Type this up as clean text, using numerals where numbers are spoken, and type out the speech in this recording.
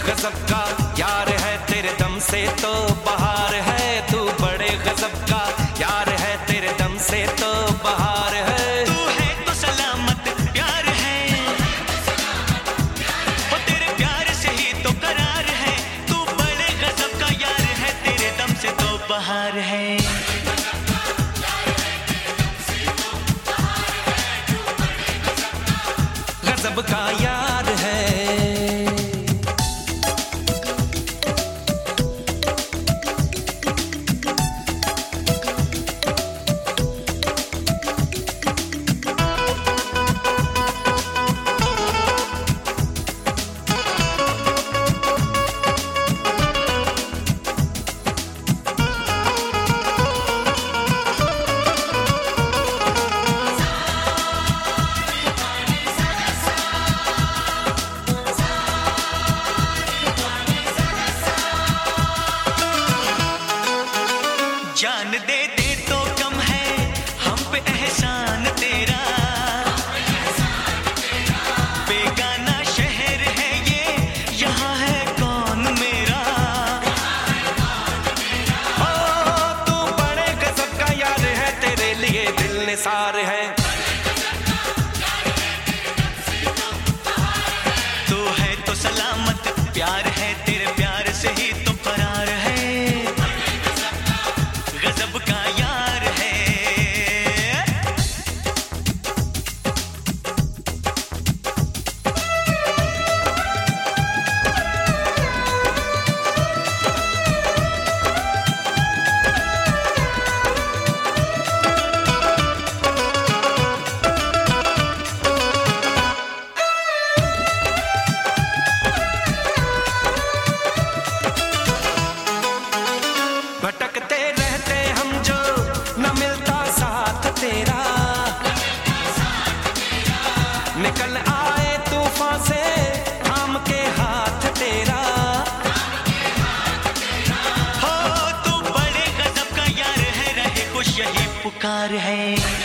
गजब का यार है, तेरे दम से तो बहार है। तू बड़े गजब का यार है, तेरे दम से तो बहार है। तू है तो सलामत प्यार है, वो तेरे प्यार से ही तो करार है। तू बड़े गजब का यार है, तेरे दम से तो बहार है। गजब का यार है। जान दे दे तो कम है हम पे एहसान तेरा, बेगाना शहर है ये, यहाँ है कौन मेरा। ओ तू बड़े गजब का यार है, तेरे लिए दिल निसार है। तू है तो सलामत प्यार है, तेरे प्यार से ही तो फरार है। गजब का यार है। भटकते रहते हम जो, न मिलता साथ तेरा। निकल आए तूफान से थाम के हाथ तेरा। हो तू बड़े गजब का यार है, रहे कुछ यही पुकार है।